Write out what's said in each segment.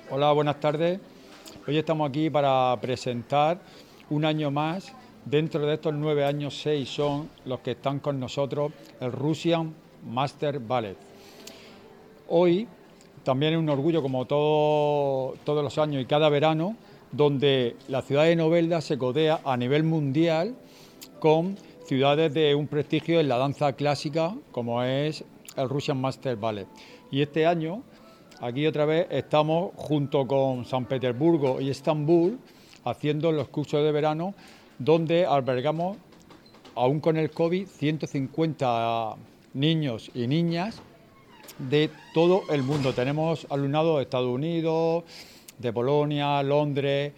Hola, buenas tardes. Hoy estamos aquí para presentar un año más. Dentro de estos 9 años, 6 son los que están con nosotros, el Russian Master Ballet. Hoy también es un orgullo, como todos los años y cada verano, donde la ciudad de Novelda se codea a nivel mundial con ciudades de un prestigio en la danza clásica, como es el Russian Master Ballet. Y este año, aquí otra vez, estamos junto con San Petersburgo y Estambul haciendo los cursos de verano, donde albergamos, aún con el COVID, 150 niños y niñas de todo el mundo. Tenemos alumnado de Estados Unidos, de Polonia, Londres,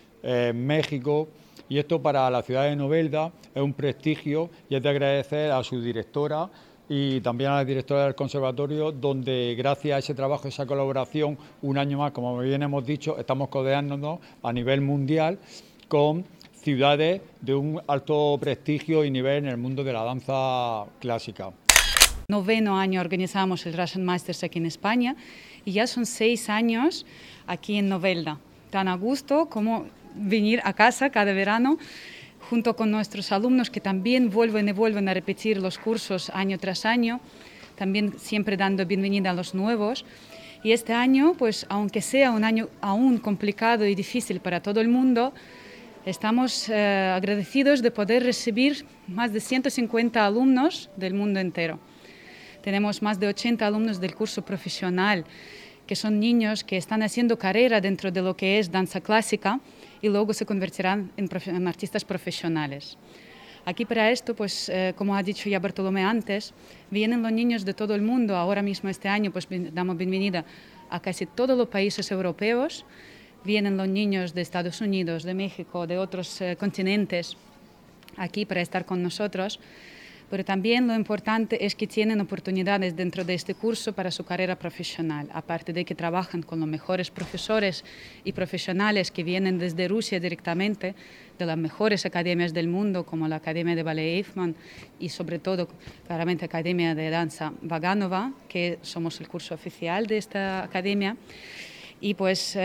México, y esto para la ciudad de Novelda es un prestigio y es de agradecer a su directora y también a la directora del conservatorio, donde gracias a ese trabajo, esa colaboración, un año más, como bien hemos dicho, estamos codeándonos a nivel mundial con ciudades de un alto prestigio y nivel en el mundo de la danza clásica. Noveno año organizamos el Russian Masters aquí en España y ya son 6 años aquí en Novelda. Tan a gusto como venir a casa cada verano junto con nuestros alumnos que también vuelven y vuelven a repetir los cursos año tras año, también siempre dando bienvenida a los nuevos. Y este año, pues aunque sea un año aún complicado y difícil para todo el mundo, estamos agradecidos de poder recibir más de 150 alumnos del mundo entero. Tenemos más de 80 alumnos del curso profesional, que son niños que están haciendo carrera dentro de lo que es danza clásica y luego se convertirán en artistas profesionales. Aquí para esto, pues como ha dicho ya Bartolomé antes, vienen los niños de todo el mundo. Ahora mismo este año pues damos bienvenida a casi todos los países europeos. Vienen los niños de Estados Unidos, de México, de otros continentes aquí para estar con nosotros. Pero también lo importante es que tienen oportunidades dentro de este curso para su carrera profesional, aparte de que trabajan con los mejores profesores y profesionales que vienen desde Rusia directamente, de las mejores academias del mundo, como la Academia de Ballet Eiffmann y sobre todo, claramente, Academia de Danza Vaganova, que somos el curso oficial de esta academia. Y pues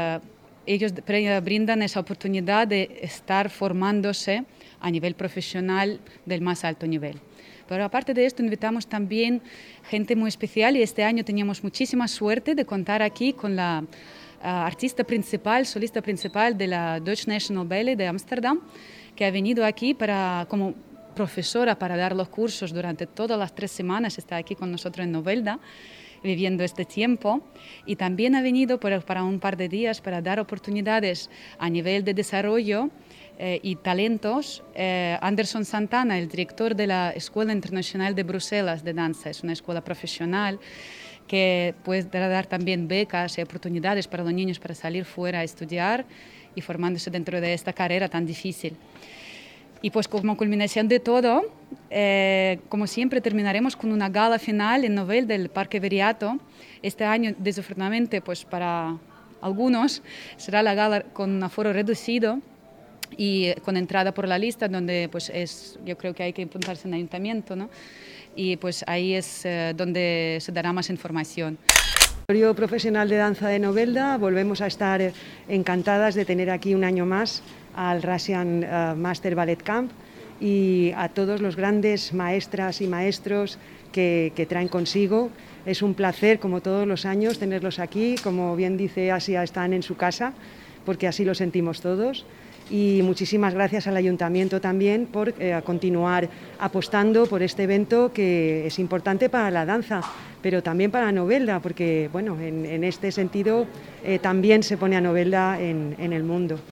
ellos brindan esa oportunidad de estar formándose a nivel profesional del más alto nivel. Pero aparte de esto, invitamos también gente muy especial y este año teníamos muchísima suerte de contar aquí con la artista principal, solista principal de la Deutsche National Ballet de Ámsterdam, que ha venido aquí como profesora para dar los cursos durante todas las 3 semanas, está aquí con nosotros en Novelda, viviendo este tiempo, y también ha venido para un par de días para dar oportunidades a nivel de desarrollo y talentos. Anderson Santana, el director de la Escuela Internacional de Bruselas de Danza, es una escuela profesional que puede dar también becas y oportunidades para los niños para salir fuera a estudiar y formándose dentro de esta carrera tan difícil. Y pues como culminación de todo, como siempre, terminaremos con una gala final en Novelda del Parque Viriato. Este año, desafortunadamente, pues para algunos, será la gala con un aforo reducido y con entrada por la lista, donde pues yo creo que hay que apuntarse en el ayuntamiento, ¿no? Y pues ahí es donde se dará más información. Conservatorio Profesional de Danza de Novelda, volvemos a estar encantadas de tener aquí un año más al Russian Master Ballet Camp y a todos los grandes maestras y maestros que traen consigo. Es un placer, como todos los años, tenerlos aquí. Como bien dice Asia, están en su casa, porque así lo sentimos todos. Y muchísimas gracias al Ayuntamiento también por continuar apostando por este evento que es importante para la danza, pero también para Novelda, porque bueno, en este sentido también se pone a Novelda en el mundo.